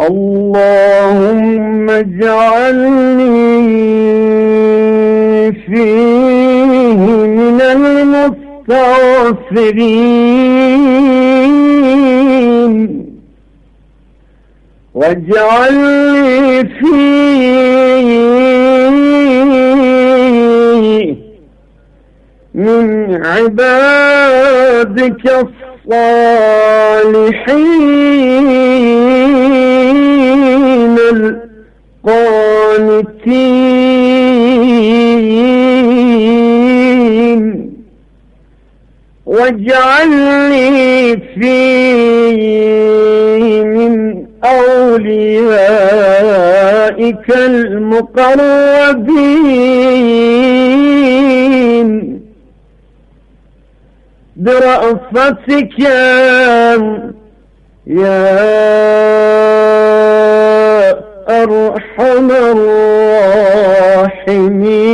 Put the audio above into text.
اللهم اجعلني فيه من المستغفرين، واجعلني فيه من عبادك الصالحين القانتين، واجعلني فيه من أوليائك المقربين برأفتك يا أرحم الراحمين.